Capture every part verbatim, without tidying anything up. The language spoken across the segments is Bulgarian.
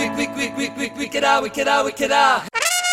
quick, quick, quick, quick, quick, wicked out, wicked out, wicked out.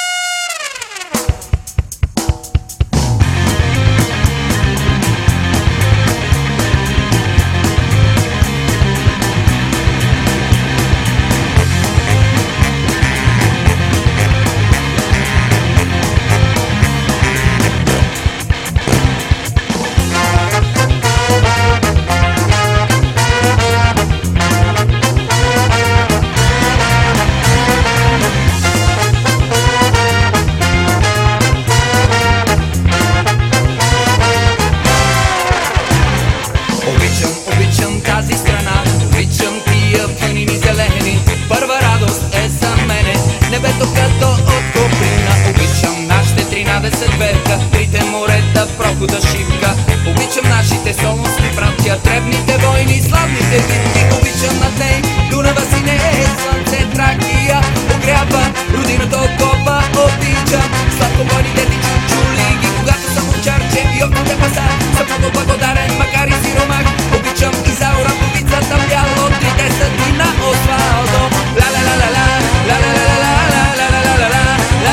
Обичам тази страна, обичам тия планини зелени. Първа радост е за мене небето като от коприна. Обичам нашите тринадесет верка, трите морета, прохода Шипка. Обичам нашите солунски братя, древните войни, славните битки. Обичам над ней Дунава сине, слънце Тракия огрява, родината окопа. Обичам сладководните ти чучули ги, когато съм овчарче и окните паса. Съм много благодарен, макар и сиромах. Обичам Изаура, повицата бяло, трите съдни на Освалдо. Ла-ла-ла-ла-ла, ла-ла-ла-ла-ла,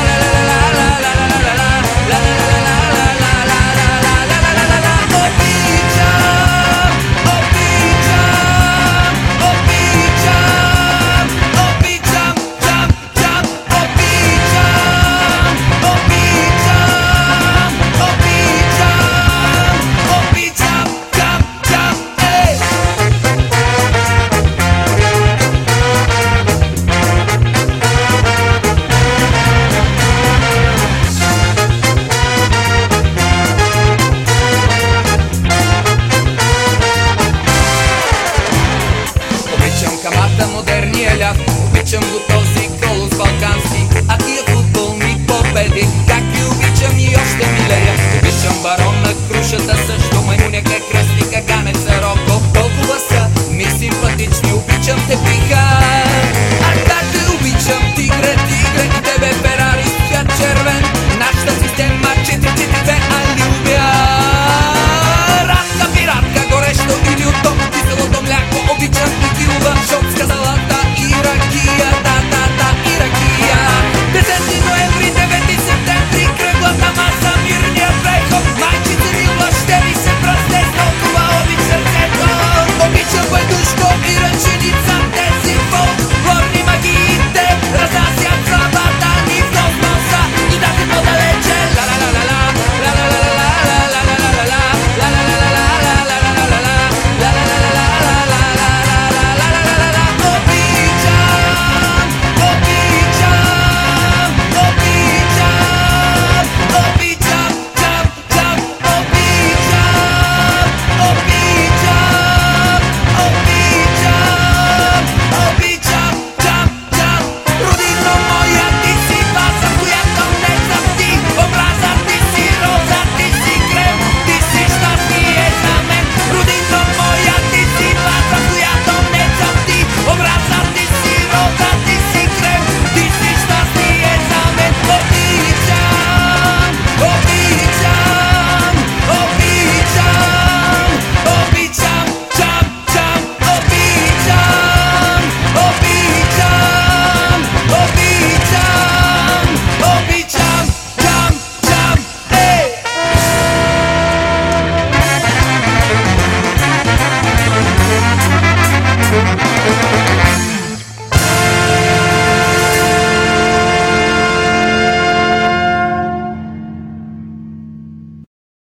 модерния ляв. Обичам го този колос балкански, а тия футболни победи, как ги обичам и още милея. Обичам барона крушата, също маймуняка кръстика, ганеца Роко. Толкова са ми симпатични, обичам те биха.